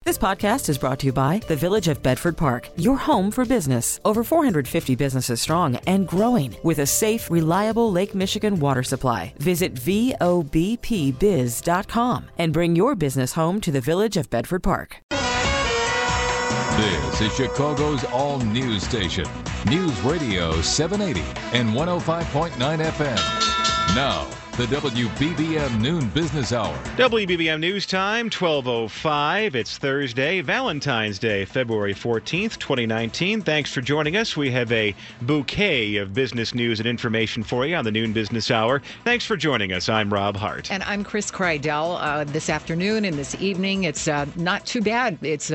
This podcast is brought to you by the Village of Bedford Park, your home for business. Over 450 businesses strong and growing with a safe, reliable Lake Michigan water supply. Visit VOBPBiz.com and bring your business home to the Village of Bedford Park. This is Chicago's all-news station, News Radio 780 and 105.9 FM. Now, the WBBM Noon Business Hour. WBBM News Time, 12:05. It's Thursday, Valentine's Day, February 14th, 2019. Thanks for joining us. We have a bouquet of business news and information for you on the Noon Business Hour. Thanks for joining us. I'm Rob Hart. And I'm Chris Kreidel. This afternoon and this evening, it's not too bad. It's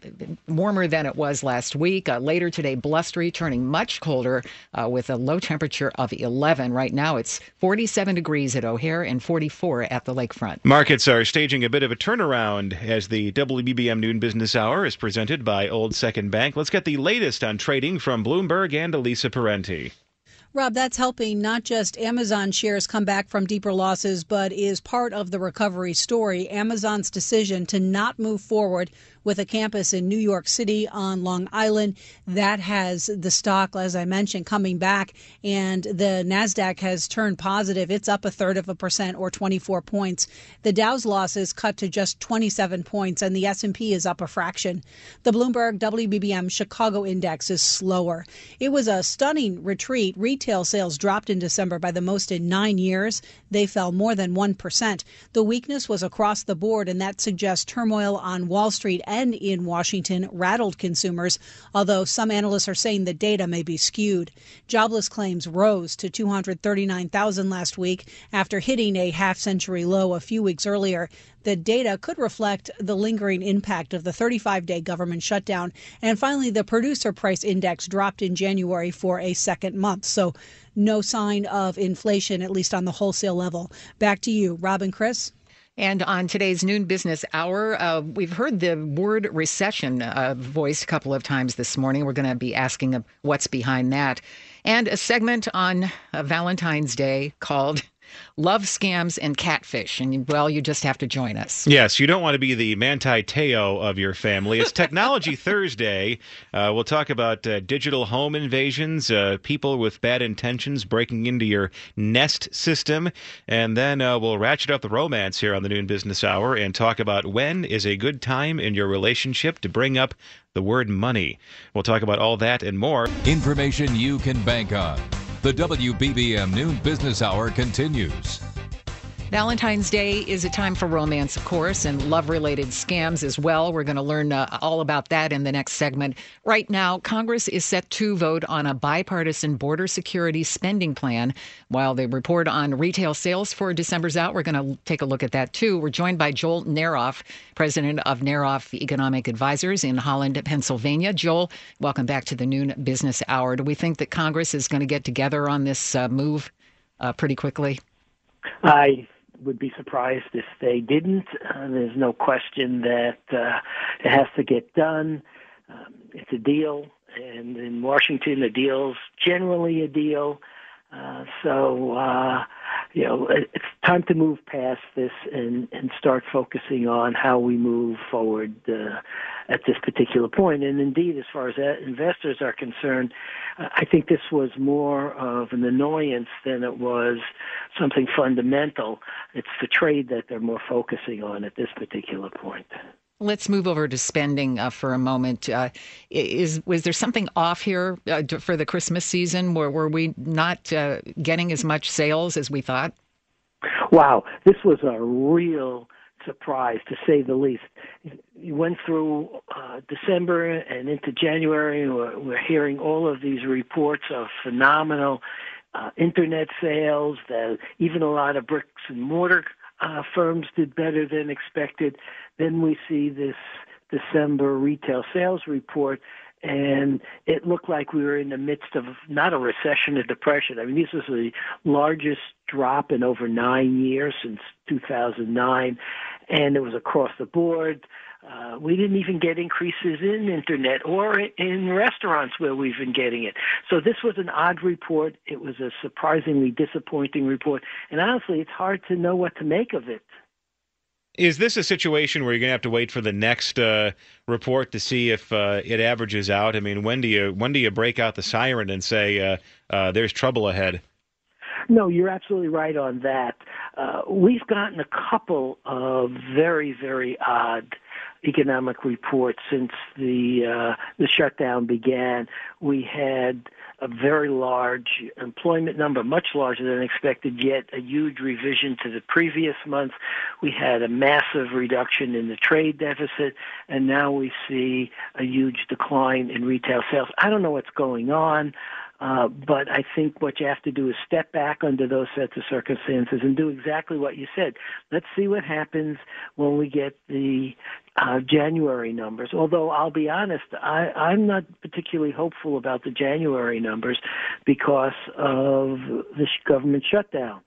warmer than it was last week. Later today, blustery, turning much colder with a low temperature of 11. Right now, it's 47 degrees at O'Hare and 44 at the lakefront. Markets are staging a bit of a turnaround as the WBBM Noon Business Hour is presented by Old Second Bank. Let's get the latest on trading from Bloomberg and Elisa Parenti. Rob, that's helping not just Amazon shares come back from deeper losses, but is part of the recovery story. Amazon's decision to not move forward with a campus in New York City on Long Island. That has the stock, as I mentioned, coming back, and the NASDAQ has turned positive. It's up 0.33% or 24 points. The Dow's losses cut to just 27 points, and the S&P is up a fraction. The Bloomberg WBBM Chicago Index is slower. It was a stunning retreat. Retail sales dropped in December by the most in 9 years. They fell more than 1%. The weakness was across the board, and that suggests turmoil on Wall Street and in Washington rattled consumers, although some analysts are saying the data may be skewed. Jobless claims rose to 239,000 last week after hitting a half-century low a few weeks earlier. The data could reflect the lingering impact of the 35-day government shutdown. And finally, the producer price index dropped in January for a second month. So no sign of inflation, at least on the wholesale level. Back to you, Rob and Chris. And on today's Noon Business Hour, we've heard the word recession voiced a couple of times this morning. We're going to be asking what's behind that. And a segment on Valentine's Day called Love Scams and Catfish. And, well, you just have to join us. Yes, you don't want to be the Manti Te'o of your family. It's Technology Thursday. We'll talk about digital home invasions, people with bad intentions breaking into your Nest system. And then we'll ratchet up the romance here on the Noon Business Hour and talk about when is a good time in your relationship to bring up the word money. We'll talk about all that and more. Information you can bank on. The WBBM Noon Business Hour continues. Valentine's Day is a time for romance, of course, and love-related scams as well. We're going to learn all about that in the next segment. Right now, Congress is set to vote on a bipartisan border security spending plan. While the report on retail sales for December's out, we're going to take a look at that, too. We're joined by Joel Neroff, president of Neroff Economic Advisors in Holland, Pennsylvania. Joel, welcome back to the Noon Business Hour. Do we think that Congress is going to get together on this move pretty quickly? I would be surprised if they didn't. There's no question that it has to get done. It's a deal, and in Washington, a deal's generally a deal. It's time to move past this and start focusing on how we move forward at this particular point. And indeed, as far as investors are concerned, I think this was more of an annoyance than it was something fundamental. It's the trade that they're more focusing on at this particular point. Let's move over to spending for a moment. Was there something off here for the Christmas season? Were we not getting as much sales as we thought? Wow, this was a real surprise, to say the least. You went through December and into January, and we're hearing all of these reports of phenomenal internet sales, that even a lot of bricks and mortar firms did better than expected. Then we see this December retail sales report, and it looked like we were in the midst of not a recession, a depression. I mean, this was the largest drop in over 9 years since 2009, and it was across the board. We didn't even get increases in internet or in restaurants where we've been getting it. So this was an odd report. It was a surprisingly disappointing report. And honestly, it's hard to know what to make of it. Is this a situation where you're going to have to wait for the next report to see if it averages out? I mean, when do you break out the siren and say there's trouble ahead? No, you're absolutely right on that. We've gotten a couple of very, very odd economic reports since the shutdown began. We had a very large employment number, much larger than expected, yet a huge revision to the previous month. We had a massive reduction in the trade deficit, and now we see a huge decline in retail sales. I don't know what's going on. But I think what you have to do is step back under those sets of circumstances and do exactly what you said. Let's see what happens when we get the January numbers. Although I'll be honest, I'm not particularly hopeful about the January numbers because of the government shutdown.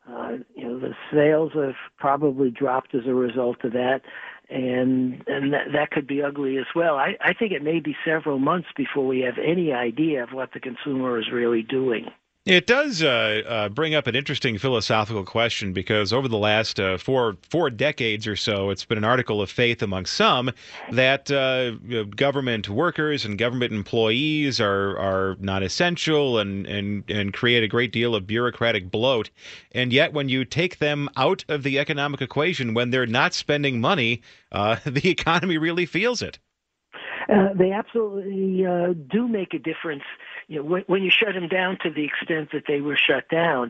The sales have probably dropped as a result of that. And that could be ugly as well. I think it may be several months before we have any idea of what the consumer is really doing. It does bring up an interesting philosophical question because over the last four decades or so, it's been an article of faith among some that government workers and government employees are not essential and create a great deal of bureaucratic bloat. And yet when you take them out of the economic equation, when they're not spending money, the economy really feels it. They absolutely do make a difference. When you shut them down to the extent that they were shut down,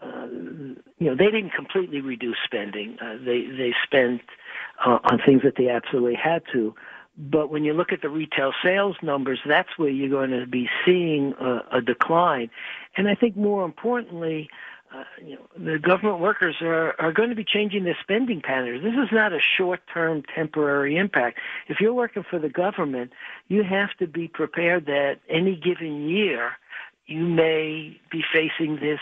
they didn't completely reduce spending. They spent on things that they absolutely had to. But when you look at the retail sales numbers, that's where you're going to be seeing a decline. And I think more importantly, the government workers are going to be changing their spending patterns. This is not a short-term temporary impact. If you're working for the government, you have to be prepared that any given year you may be facing this,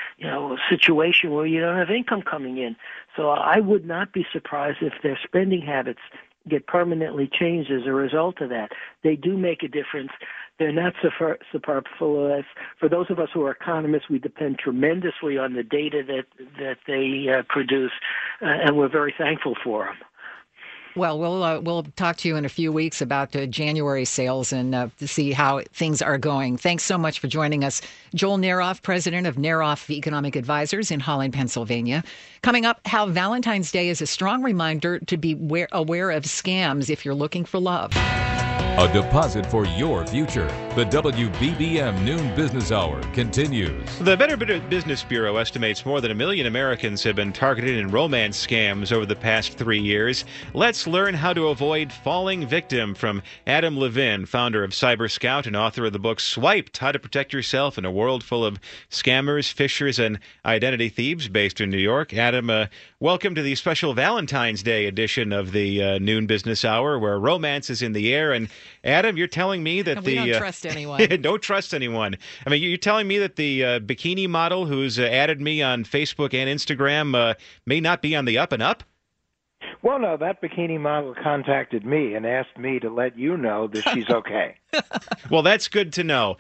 situation where you don't have income coming in. So I would not be surprised if their spending habits get permanently changed as a result of that. They do make a difference. They're not superfluous. For those of us who are economists, we depend tremendously on the data that they produce, and we're very thankful for them. Well, we'll talk to you in a few weeks about January sales and to see how things are going. Thanks so much for joining us. Joel Neroff, president of Neroff Economic Advisors in Holland, Pennsylvania. Coming up, how Valentine's Day is a strong reminder to be aware of scams if you're looking for love. A deposit for your future. The WBBM Noon Business Hour continues. The Better Business Bureau estimates more than 1 million Americans have been targeted in romance scams over the past 3 years. Let's learn how to avoid falling victim from Adam Levin, founder of Cyber Scout and author of the book Swiped, How to Protect Yourself in a World Full of Scammers, Fishers, and Identity Thieves, based in New York. Adam, welcome to the special Valentine's Day edition of the Noon Business Hour, where romance is in the air. And Adam, you're telling me that we don't trust anyone. Don't trust anyone. I mean, you're telling me that the bikini model who's added me on Facebook and Instagram may not be on the up and up? Well, no, that bikini model contacted me and asked me to let you know that she's okay. Well, that's good to know.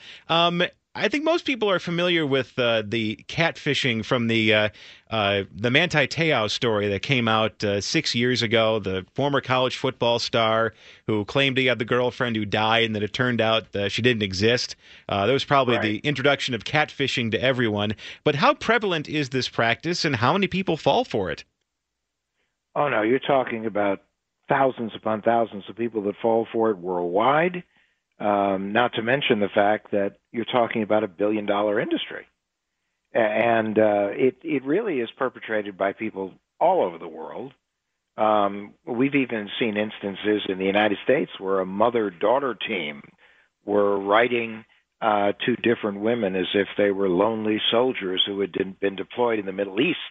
I think most people are familiar with the catfishing from the Manti Te'o story that came out 6 years ago, the former college football star who claimed he had the girlfriend who died and that it turned out she didn't exist. That was probably the introduction of catfishing to everyone. But how prevalent is this practice and how many people fall for it? Oh, no, you're talking about thousands upon thousands of people that fall for it worldwide. Not to mention the fact that you're talking about $1 billion industry. And it really is perpetrated by people all over the world. We've even seen instances in the United States where a mother-daughter team were writing to different women as if they were lonely soldiers who had been deployed in the Middle East.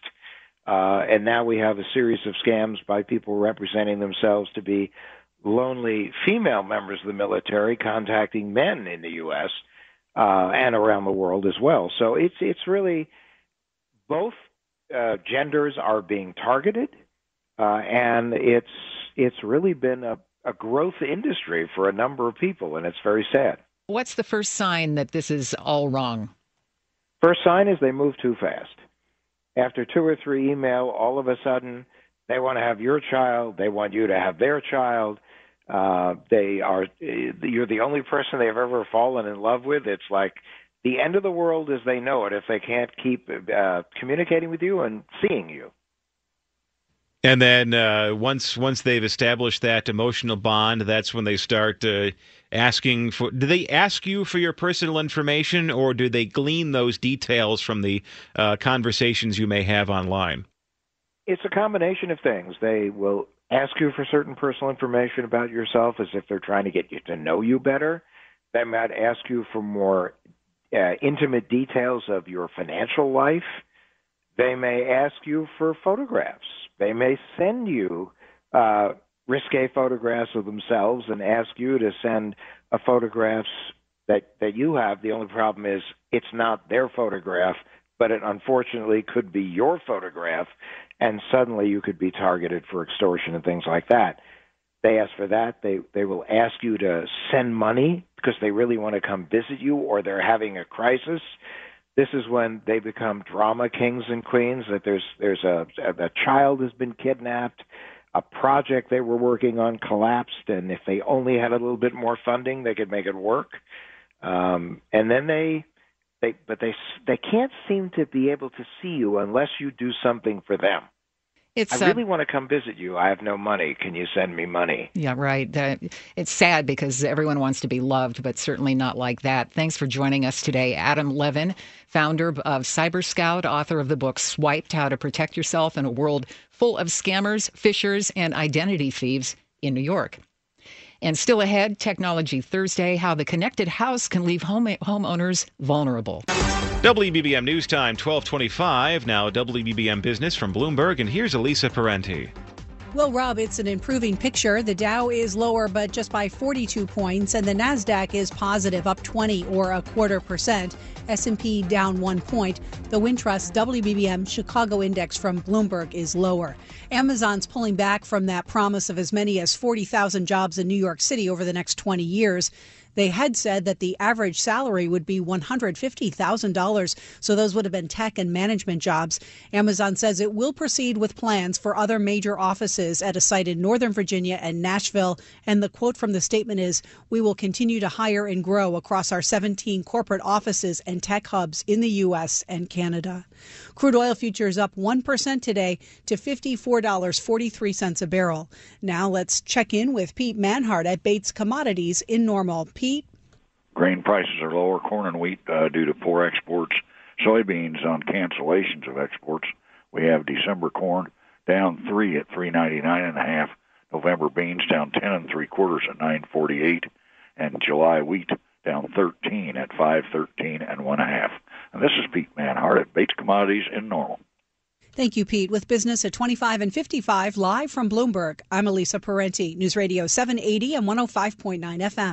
And now we have a series of scams by people representing themselves to be lonely female members of the military contacting men in the U.S. And around the world as well. So it's really both genders are being targeted, and it's really been a growth industry for a number of people, and it's very sad. What's the first sign that this is all wrong? First sign is they move too fast. After 2 or 3 email, all of a sudden They want to have your child. They want you to have their child. You're the only person they've ever fallen in love with. It's like the end of the world as they know it if they can't keep communicating with you and seeing you. And then once they've established that emotional bond, that's when they start asking for. Do they ask you for your personal information, or do they glean those details from the conversations you may have online? It's a combination of things. They will ask you for certain personal information about yourself as if they're trying to get you to know you better. They might ask you for more intimate details of your financial life. They may ask you for photographs. They may send you risque photographs of themselves and ask you to send photographs that you have. The only problem is it's not their photograph, but it unfortunately could be your photograph, and suddenly you could be targeted for extortion and things like that. They ask for that. They will ask you to send money because they really want to come visit you or they're having a crisis. This is when they become drama kings and queens, that there's a child has been kidnapped, a project they were working on collapsed, and if they only had a little bit more funding, they could make it work. And then they can't seem to be able to see you unless you do something for them. I really want to come visit you. I have no money. Can you send me money? Yeah, right. It's sad because everyone wants to be loved, but certainly not like that. Thanks for joining us today. Adam Levin, founder of Cyber Scout, author of the book Swiped, How to Protect Yourself in a World Full of Scammers, Phishers, and Identity Thieves in New York. And still ahead, Technology Thursday, how the connected house can leave homeowners vulnerable. WBBM News Time, 12:25. Now WBBM Business from Bloomberg, and here's Elisa Parenti. Well, Rob, it's an improving picture. The Dow is lower, but just by 42 points, and the Nasdaq is positive, up 20 or 0.25%. S&P down 1 point. The Wintrust WBBM Chicago Index from Bloomberg is lower. Amazon's pulling back from that promise of as many as 40,000 jobs in New York City over the next 20 years. They had said that the average salary would be $150,000, so those would have been tech and management jobs. Amazon says it will proceed with plans for other major offices at a site in Northern Virginia and Nashville. And the quote from the statement is, "We will continue to hire and grow across our 17 corporate offices and tech hubs in the U.S. and Canada." Crude oil futures up 1% today to $54.43 a barrel. Now let's check in with Pete Manhart at Bates Commodities in Normal. Pete? Grain prices are lower, corn and wheat due to poor exports, soybeans on cancellations of exports. We have December corn down 3 at $3.99.5, November beans down 10 3/4 at $9.48, and July wheat down 13 at $5.13 1/2. And this is Pete Manhart at Bates Commodities in Normal. Thank you, Pete. With business at 25 and 55, live from Bloomberg, I'm Elisa Parenti, News Radio 780 and 105.9 FM.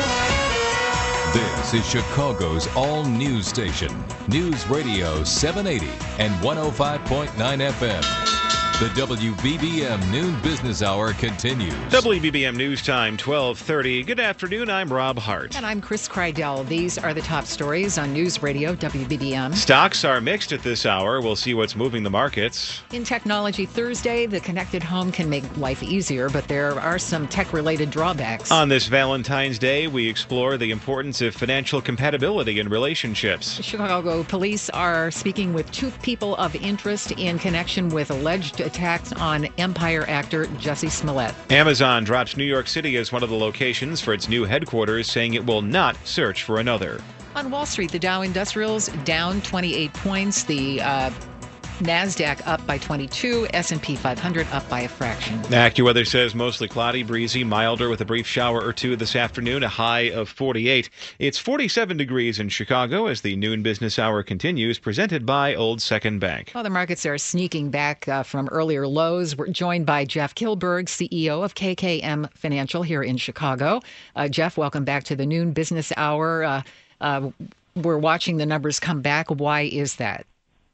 This is Chicago's all-news station, News Radio 780 and 105.9 FM. The WBBM Noon Business Hour continues. WBBM News Time, 12:30. Good afternoon, I'm Rob Hart. And I'm Chris Kreidel. These are the top stories on News Radio WBBM. Stocks are mixed at this hour. We'll see what's moving the markets. In Technology Thursday, the connected home can make life easier, but there are some tech-related drawbacks. On this Valentine's Day, we explore the importance of financial compatibility in relationships. Chicago police are speaking with two people of interest in connection with alleged attacks on Empire actor Jussie Smollett. Amazon drops New York City as one of the locations for its new headquarters, saying it will not search for another. On Wall Street, the Dow Industrials down 28 points. The NASDAQ up by 22, S&P 500 up by a fraction. AccuWeather says mostly cloudy, breezy, milder with a brief shower or two this afternoon, a high of 48. It's 47 degrees in Chicago as the noon business hour continues, presented by Old Second Bank. Well, the markets are sneaking back from earlier lows. We're joined by Jeff Kilberg, CEO of KKM Financial here in Chicago. Jeff, welcome back to the noon business hour. We're watching the numbers come back. Why is that?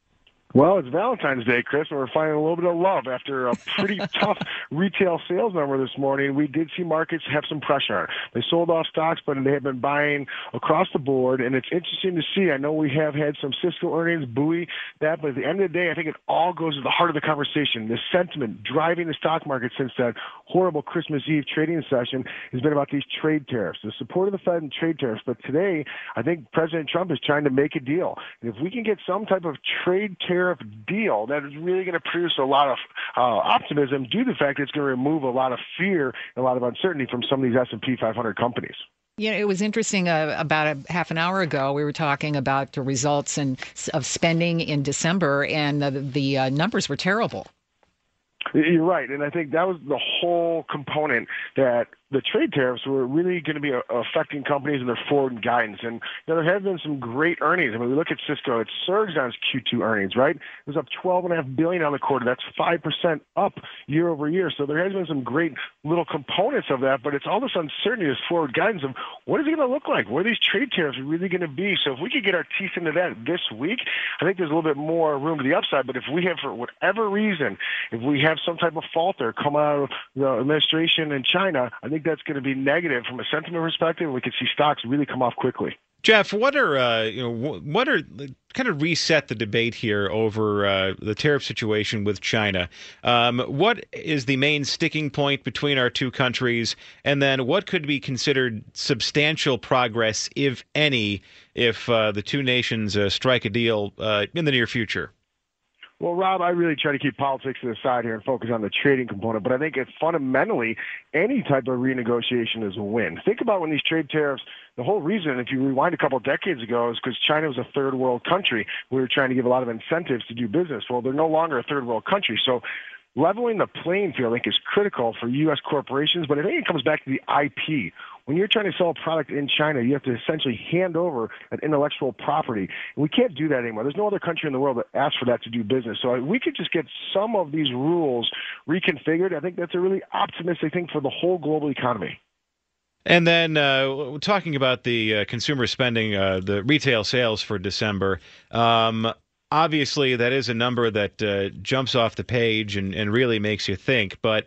Well, it's Valentine's Day, Chris, and we're finding a little bit of love after a pretty tough retail sales number this morning. We did see markets have some pressure. They sold off stocks, but they have been buying across the board, and it's interesting to see. I know we have had some Cisco earnings buoy that, but at the end of the day, I think it all goes to the heart of the conversation. The sentiment driving the stock market since that horrible Christmas Eve trading session has been about these trade tariffs, the support of the Fed and trade tariffs. But today, I think President Trump is trying to make a deal. And if we can get some type of trade tariff deal that is really going to produce a lot of optimism due to the fact that it's going to remove a lot of fear and a lot of uncertainty from some of these S&P 500 companies. It was interesting. About a half an hour ago, we were talking about the results of spending in December, and the numbers were terrible. You're right, and I think that was the whole component, that the trade tariffs were really going to be affecting companies and their forward guidance. And there have been some great earnings. I mean, we look at Cisco; it surged on its Q2 earnings, right? It was up $12.5 billion on the quarter. That's 5% up year over year. So there has been some great little components of that, but it's all this uncertainty, this forward guidance of what is it going to look like? What are these trade tariffs really going to be? So if we could get our teeth into that this week, I think there's a little bit more room to the upside. But if we have, for whatever reason, if we have some type of falter come out of the administration in China, I think that's going to be negative from a sentiment perspective. We could see stocks really come off quickly. Jeff, what are kind of reset the debate here over the tariff situation with China? What is the main sticking point between our two countries, and then what could be considered substantial progress, if any, if the two nations strike a deal in the near future? Well, Rob, I really try to keep politics to the side here and focus on the trading component, but I think fundamentally any type of renegotiation is a win. Think about when these trade tariffs, the whole reason, if you rewind a couple of decades ago, is because China was a third world country. We were trying to give a lot of incentives to do business. Well, they're no longer a third world country. So leveling the playing field, I think, is critical for U.S. corporations, but I think it comes back to the IP. When you're trying to sell a product in China, you have to essentially hand over an intellectual property. And we can't do that anymore. There's no other country in the world that asks for that to do business. So we could just get some of these rules reconfigured. I think that's a really optimistic thing for the whole global economy. And then talking about the consumer spending, the retail sales for December, obviously that is a number that jumps off the page and really makes you think. But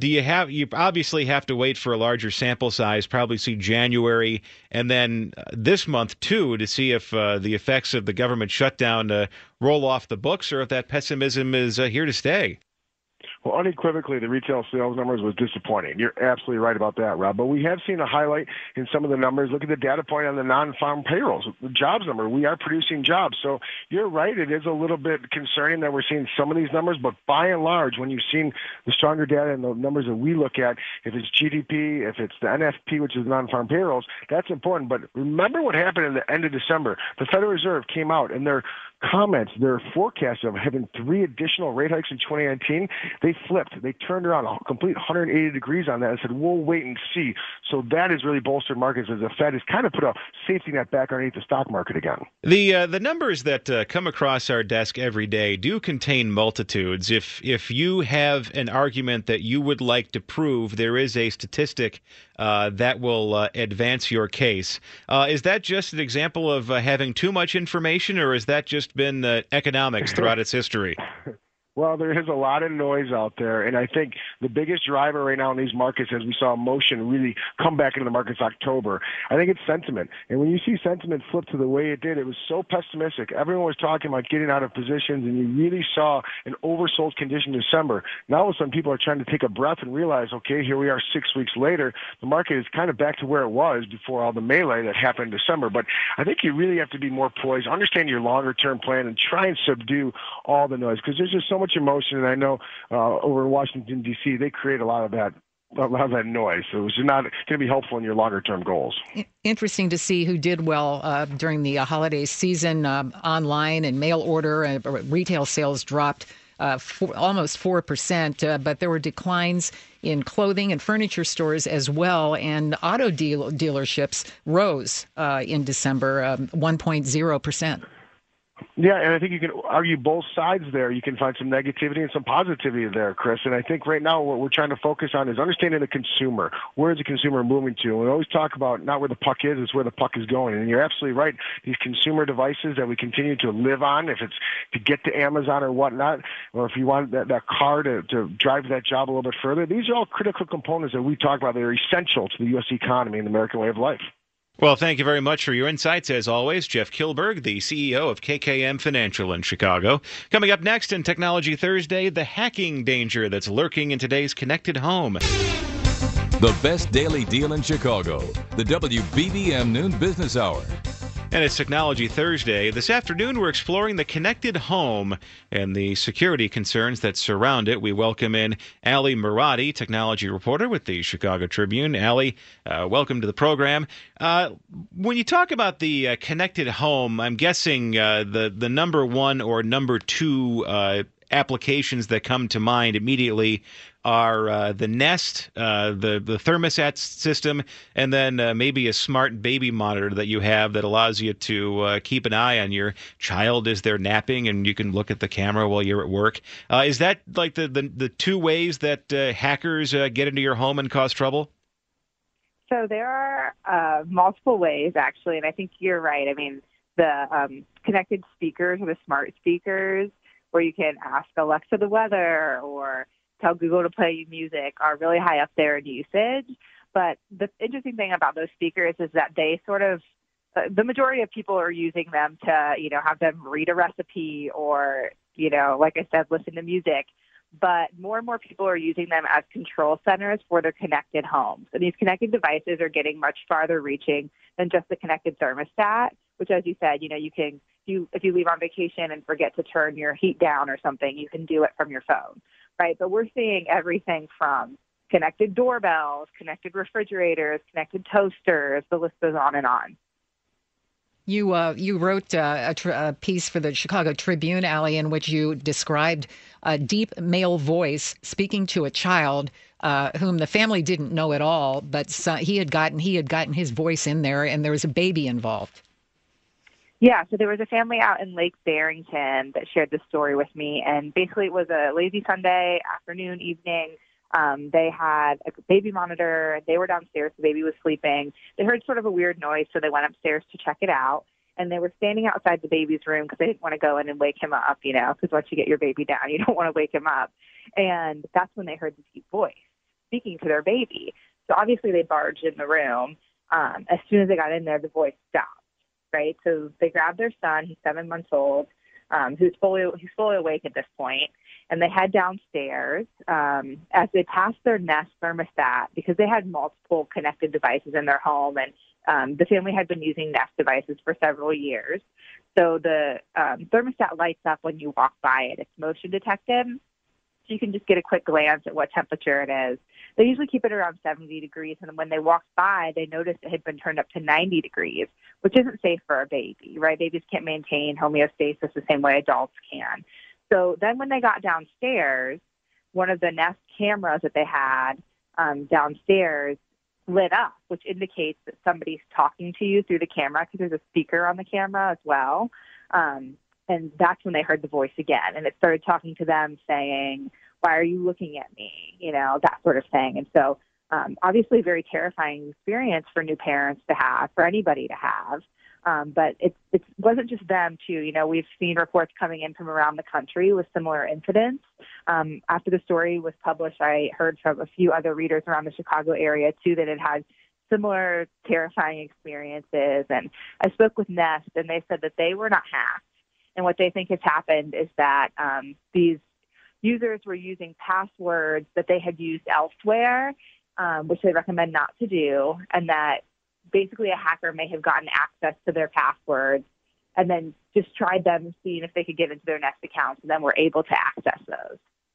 you obviously have to wait for a larger sample size, probably see January, and then this month too, to see if the effects of the government shutdown roll off the books, or if that pessimism is here to stay. Well, unequivocally, the retail sales numbers was disappointing. You're absolutely right about that, Rob. But we have seen a highlight in some of the numbers. Look at the data point on the non-farm payrolls, the jobs number. We are producing jobs. So you're right. It is a little bit concerning that we're seeing some of these numbers. But by and large, when you've seen the stronger data and the numbers that we look at, if it's GDP, if it's the NFP, which is non-farm payrolls, that's important. But remember what happened in the end of December. The Federal Reserve came out and their comments, their forecast of having 3 additional rate hikes in 2019, they flipped. They turned around a complete 180 degrees on that and said, we'll wait and see. So that has really bolstered markets as the Fed has kind of put a safety net back underneath the stock market again. The numbers that come across our desk every day do contain multitudes. If you have an argument that you would like to prove, there is a statistic that will advance your case. Is that just an example of having too much information, or is that just been economics throughout its history? Well, there is a lot of noise out there, and I think the biggest driver right now in these markets, as we saw emotion really come back into the markets October, I think it's sentiment. And when you see sentiment flip to the way it did, it was so pessimistic. Everyone was talking about getting out of positions, and you really saw an oversold condition in December. Now all of a sudden people are trying to take a breath and realize, okay, here we are 6 weeks later. The market is kind of back to where it was before all the melee that happened in December. But I think you really have to be more poised, understand your longer-term plan, and try and subdue all the noise, because there's just so much emotion, and I know over in Washington, D.C., they create a lot of that noise. So it's not going to be helpful in your longer-term goals. Interesting to see who did well during the holiday season. Online and mail order retail sales dropped almost 4%, but there were declines in clothing and furniture stores as well, and auto dealerships rose in December 1.0%. Yeah, and I think you can argue both sides there. You can find some negativity and some positivity there, Chris. And I think right now what we're trying to focus on is understanding the consumer. Where is the consumer moving to? And we always talk about not where the puck is, it's where the puck is going. And you're absolutely right. These consumer devices that we continue to live on, if it's to get to Amazon or whatnot, or if you want that car to drive that job a little bit further, these are all critical components that we talk about that are essential to the U.S. economy and the American way of life. Well, thank you very much for your insights, as always. Jeff Kilberg, the CEO of KKM Financial in Chicago. Coming up next in Technology Thursday, the hacking danger that's lurking in today's connected home. The best daily deal in Chicago, the WBBM Noon Business Hour. And it's Technology Thursday. This afternoon, we're exploring the connected home and the security concerns that surround it. We welcome in Ali Muradi, technology reporter with the Chicago Tribune. Ali, welcome to the program. When you talk about the connected home, I'm guessing the number one or number two applications that come to mind immediately are the Nest, the thermostat system, and then maybe a smart baby monitor that you have that allows you to keep an eye on your child as they're napping, and you can look at the camera while you're at work. Is that like the two ways that hackers get into your home and cause trouble? So there are multiple ways, actually, and I think you're right. I mean, the connected speakers or the smart speakers where you can ask Alexa the weather or tell Google to play you music are really high up there in usage. But the interesting thing about those speakers is that they sort of, the majority of people are using them to, have them read a recipe or, like I said, listen to music. But more and more people are using them as control centers for their connected homes. And these connected devices are getting much farther reaching than just the connected thermostat, which, as you said, you can, if you leave on vacation and forget to turn your heat down or something, you can do it from your phone, right? But we're seeing everything from connected doorbells, connected refrigerators, connected toasters, the list goes on and on. You wrote a piece for the Chicago Tribune, Ali, in which you described a deep male voice speaking to a child whom the family didn't know at all, but he had gotten his voice in there, and there was a baby involved. Yeah, so there was a family out in Lake Barrington that shared this story with me, and basically it was a lazy Sunday afternoon, evening. They had a baby monitor. They were downstairs. The baby was sleeping. They heard sort of a weird noise, so they went upstairs to check it out. And they were standing outside the baby's room because they didn't want to go in and wake him up, because once you get your baby down, you don't want to wake him up. And that's when they heard the deep voice speaking to their baby. So obviously they barged in the room. As soon as they got in there, the voice stopped. Right, so they grabbed their son. He's 7 months old. He's fully awake at this point, and they head downstairs. As they passed their Nest thermostat, because they had multiple connected devices in their home, and the family had been using Nest devices for several years. So the thermostat lights up when you walk by it. It's motion detected, so you can just get a quick glance at what temperature it is. They usually keep it around 70 degrees, and when they walked by, they noticed it had been turned up to 90 degrees, which isn't safe for a baby, right? Babies can't maintain homeostasis the same way adults can. So then when they got downstairs, one of the Nest cameras that they had downstairs lit up, which indicates that somebody's talking to you through the camera because there's a speaker on the camera as well. And that's when they heard the voice again, and it started talking to them saying, "Why are you looking at me?" That sort of thing. And so obviously a very terrifying experience for new parents to have, for anybody to have. But it wasn't just them, too. We've seen reports coming in from around the country with similar incidents. After the story was published, I heard from a few other readers around the Chicago area, too, that had similar terrifying experiences. And I spoke with Nest, and they said that they were not hacked. And what they think has happened is that these users were using passwords that they had used elsewhere, which they recommend not to do, and that basically a hacker may have gotten access to their passwords and then just tried them, seeing if they could get into their Nest accounts, and then were able to access those.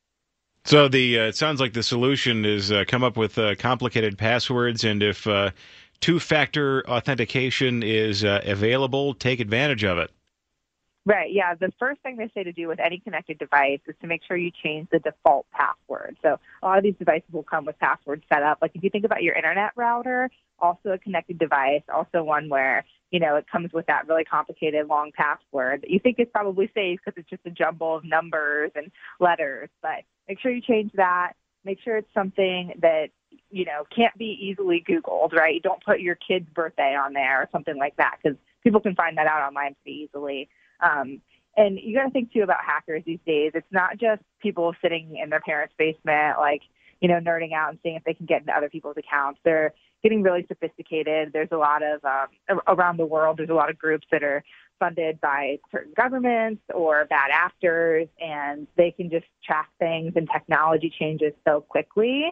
So it sounds like the solution is come up with complicated passwords, and if two-factor authentication is available, take advantage of it. Right, yeah. The first thing they say to do with any connected device is to make sure you change the default password. So a lot of these devices will come with passwords set up. Like if you think about your internet router, also a connected device, also one where, it comes with that really complicated long password that you think is probably safe because it's just a jumble of numbers and letters. But make sure you change that. Make sure it's something that, can't be easily Googled, right? You don't put your kid's birthday on there or something like that because people can find that out online pretty easily. And you got to think, too, about hackers these days. It's not just people sitting in their parents' basement, nerding out and seeing if they can get into other people's accounts. They're getting really sophisticated. There's a lot of, around the world, there's a lot of groups that are funded by certain governments or bad actors, and they can just track things, and technology changes so quickly.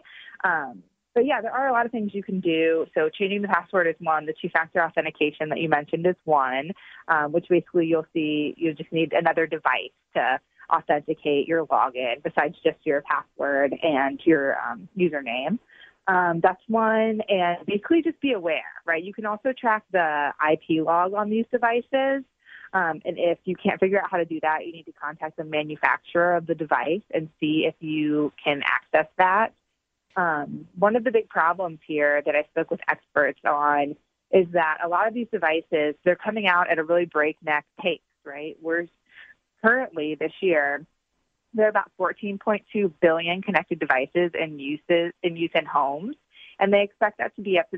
But yeah, there are a lot of things you can do. So changing the password is one. The two-factor authentication that you mentioned is one, which basically you just need another device to authenticate your login besides just your password and your username. That's one. And basically just be aware, right? You can also track the IP log on these devices. And if you can't figure out how to do that, you need to contact the manufacturer of the device and see if you can access that. One of the big problems here that I spoke with experts on is that a lot of these devices, they're coming out at a really breakneck pace, right? We're currently this year, there are about 14.2 billion connected devices in use in homes, and they expect that to be up to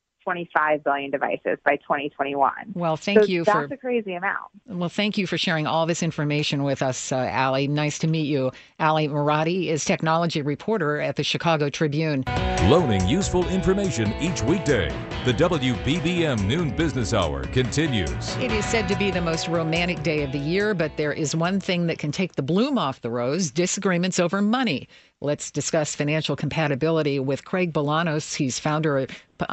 25 billion devices by 2021. Well, thank you that's a crazy amount. Well, thank you for sharing all this information with us, Ali. Nice to meet you. Ali Marotti is technology reporter at the Chicago Tribune. Loaning useful information each weekday. The WBBM Noon Business Hour continues. It is said to be the most romantic day of the year, but there is one thing that can take the bloom off the rose: disagreements over money. Let's discuss financial compatibility with Craig Bolanos. He's founding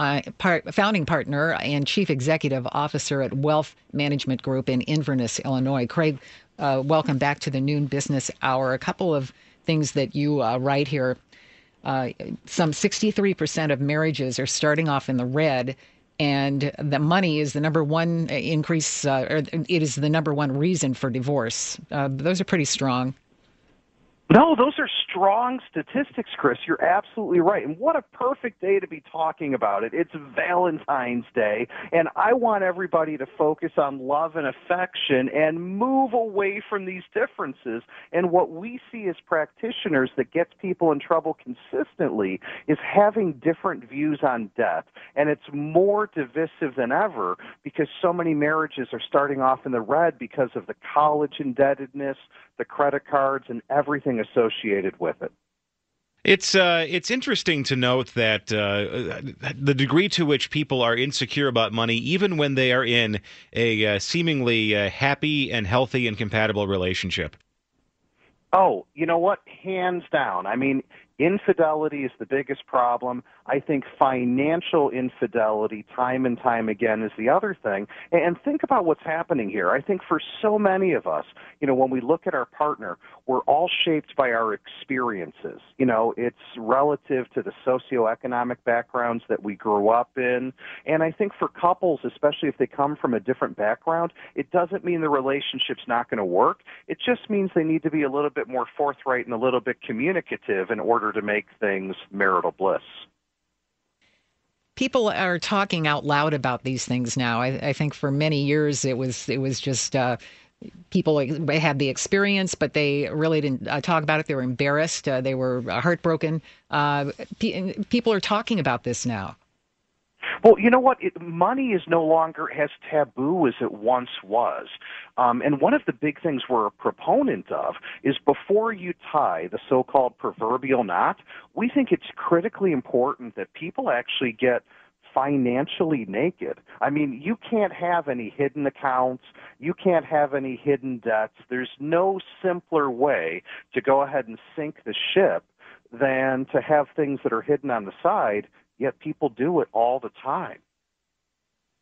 partner and chief executive officer at Wealth Management Group in Inverness, Illinois. Craig, welcome back to the Noon Business Hour. A couple of things that you write here. Some 63% of marriages are starting off in the red, and the money is the number one increase, or it is the number one reason for divorce. Those are pretty strong. No, those are strong statistics, Chris. You're absolutely right. And what a perfect day to be talking about it. It's Valentine's Day, and I want everybody to focus on love and affection and move away from these differences. And what we see as practitioners that gets people in trouble consistently is having different views on debt. And it's more divisive than ever because so many marriages are starting off in the red because of the college indebtedness, the credit cards, and everything associated with it. It's interesting to note that the degree to which people are insecure about money, even when they are in a seemingly happy and healthy and compatible relationship. Oh, you know what? Hands down. I mean, infidelity is the biggest problem. I think financial infidelity, time and time again, is the other thing. And think about what's happening here. I think for so many of us, when we look at our partner, we're all shaped by our experiences. It's relative to the socioeconomic backgrounds that we grew up in. And I think for couples, especially if they come from a different background, it doesn't mean the relationship's not going to work. It just means they need to be a little bit more forthright and a little bit communicative in order to make things marital bliss. People are talking out loud about these things now. I think for many years it was just people had the experience, but they really didn't talk about it. They were embarrassed. They were heartbroken. People are talking about this now. Well, you know what? Money is no longer as taboo as it once was. And one of the big things we're a proponent of is before you tie the so-called proverbial knot, we think it's critically important that people actually get financially naked. I mean, you can't have any hidden accounts. You can't have any hidden debts. There's no simpler way to go ahead and sink the ship than to have things that are hidden on the side, yet people do it all the time.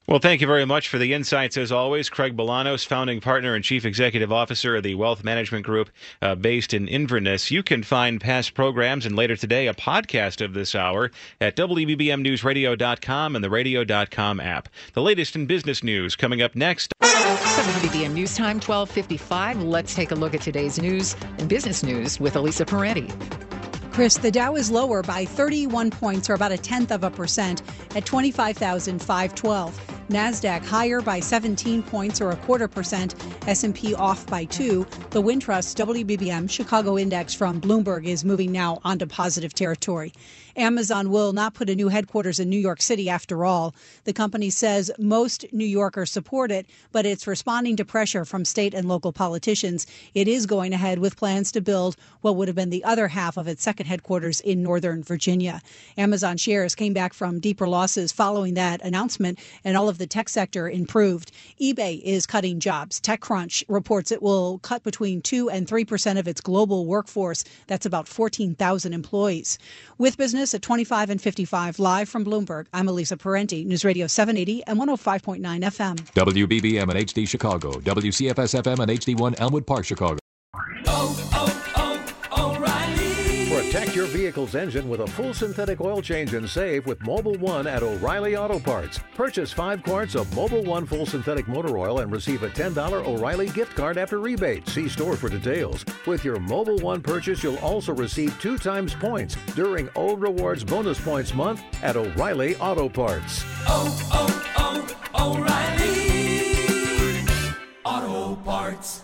Well, thank you very much for the insights, as always. Craig Bolanos, founding partner and chief executive officer of the Wealth Management Group based in Inverness. You can find past programs and later today a podcast of this hour at WBBMNewsRadio.com and the Radio.com app. The latest in business news coming up next. WBBM News Time, 12:55. Let's take a look at today's news and business news with Elisa Parenti. Chris, the Dow is lower by 31 points, or about 0.1% at 25,512. NASDAQ higher by 17 points, or 0.25%. S&P off by 2. The Wintrust WBBM Chicago Index from Bloomberg is moving now onto positive territory. Amazon will not put a new headquarters in New York City after all. The company says most New Yorkers support it, but it's responding to pressure from state and local politicians. It is going ahead with plans to build what would have been the other half of its second headquarters in Northern Virginia. Amazon shares came back from deeper losses following that announcement, and all of the tech sector improved. eBay is cutting jobs. TechCrunch reports it will cut between 2 and 3% of its global workforce. That's about 14,000 employees. With business at 25 and 55, live from Bloomberg, I'm Elisa Parenti, News Radio 780 and 105.9 FM. WBBM and HD Chicago, WCFS FM and HD1 Elmwood Park, Chicago. Protect your vehicle's engine with a full synthetic oil change and save with Mobil 1 at O'Reilly Auto Parts. Purchase 5 quarts of Mobil 1 full synthetic motor oil and receive a $10 O'Reilly gift card after rebate. See store for details. With your Mobil 1 purchase, you'll also receive 2 times points during O Rewards Bonus Points Month at O'Reilly Auto Parts. O'Reilly Auto Parts.